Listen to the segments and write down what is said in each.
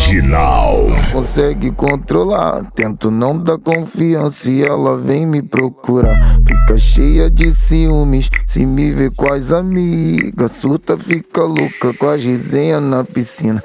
Original. Consegue controlar, tento não dar confiança e ela vem me procurar. Fica cheia de ciúmes, se me vê com as amigas. Surta, fica louca com as resenhas na piscina.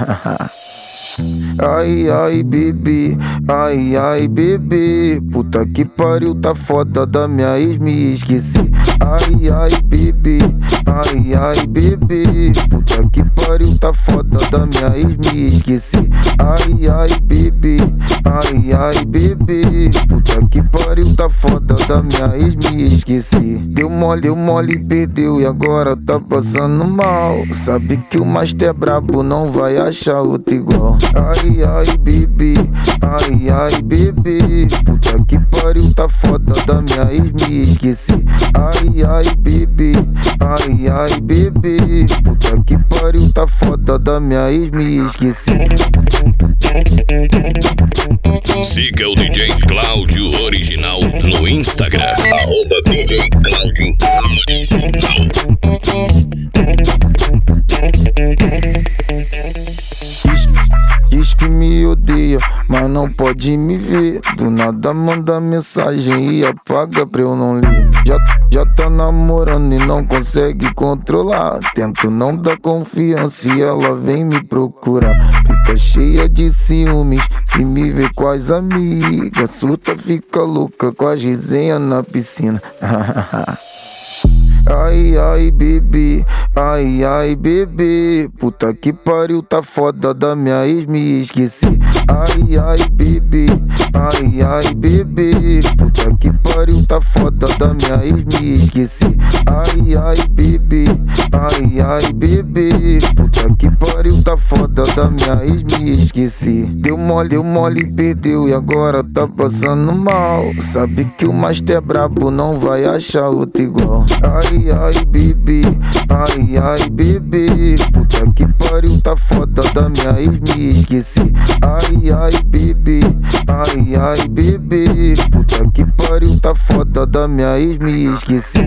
Ai, ai, bebê, ai, ai, bebê. Puta que pariu, tá foda da minha ex, me esqueci. Ai, ai, bebê, ai, ai, bebê. Puta que pariu, tá foda da minha ex, me esqueci. Ai, ai, bebê, ai, ai, bebê. Puta que pariu, tá foda da minha ex, me esqueci. Deu mole, perdeu e agora tá passando mal. Sabe que o master brabo não vai achar outro igual. Ai, ai, bebê, ai, ai, bebê. Puta que pariu, tá foda da minha ex, me esqueci. Ai, ai, bebê, ai, ai, bebê. Puta que pariu, tá foda da minha ex, me esqueci. Siga o DJ Cláudio Original no Instagram. @DJ Cláudio Original. Diz que me odeia, mas não pode me ver. Do nada manda mensagem e apaga pra eu não ler. Já tá namorando e não consegue controlar. Tento não dar confiança e ela vem me procurar. Fica cheia de ciúmes, se me vê com as amigas. Surta, fica louca com as resenhas na piscina. Ai, ai, bebê, ai, ai, bebê. Puta que pariu, tá foda da minha ex, me esqueci. Ai, ai, bebê, ai, ai, bebê. Puta que pariu, tá foda da minha ex, me esqueci. Ai, ai, bebê, ai, ai, bebê. Puta que pariu, tá foda da minha ex, me esqueci. Deu mole, perdeu e agora tá passando mal. Sabe que o master brabo não vai achar outro igual. Ai, ai, bebê, ai, ai, bebê. Puta que pariu, tá foda da minha ex, me esqueci. Ai, ai, bebê, ai, ai, bebê. Puta que pariu, tá foda da minha ex, me esqueci.